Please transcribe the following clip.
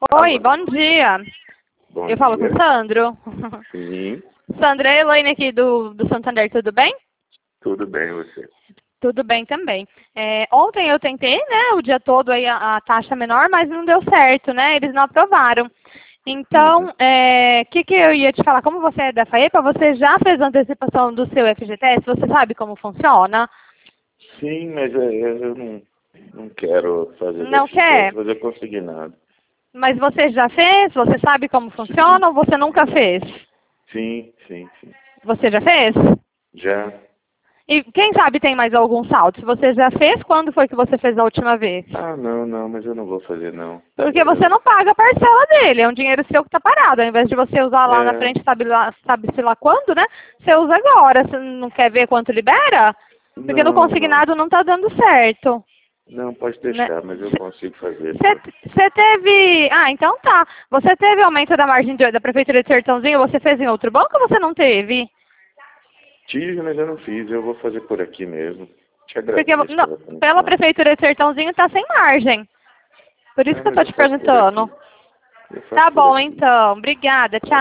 Oi, Alô? bom dia. Bom Eu falo com dia. o Sandro. Sim, Sandro, é a Elaine aqui do Santander, tudo bem? tudo bem você. Tudo bem também. Ontem eu tentei, né, o dia todo aí a taxa menor, mas não deu certo, né? Eles não aprovaram. Então, Uhum. o que eu ia te falar? Como você é da FAEPA, você já fez a antecipação do seu FGTS? Você sabe como funciona? Sim, mas eu não quero fazer Não déficit teste, quer? mas eu consegui nada. Mas você já fez? Você sabe como Sim, funciona ou você nunca fez? sim. Você já fez? Já. E quem sabe tem mais algum saldo? Se você já fez, quando foi que você fez a última vez? Ah, não, mas eu não vou fazer não. Porque você não paga a parcela dele, é um dinheiro seu que está parado. Ao invés de você usar lá na É, frente, sabe-se lá quando, né? Você usa agora. Você não quer ver quanto libera? Porque no não. consignado não está dando certo. Não, pode Né? deixar, mas eu consigo fazer, sim. Você teve... Ah, então tá. Você teve aumento da margem da Prefeitura de Sertãozinho? Você fez em outro banco ou você não teve? Tive, mas eu não fiz. Eu vou fazer por aqui mesmo. Te Porque agradeço não, pela pela atenção. Prefeitura de Sertãozinho está sem margem. Por isso É, que eu mas tô eu te faço por perguntando. aqui. Eu Tá faço por bom, aqui. então. Obrigada. Tchau.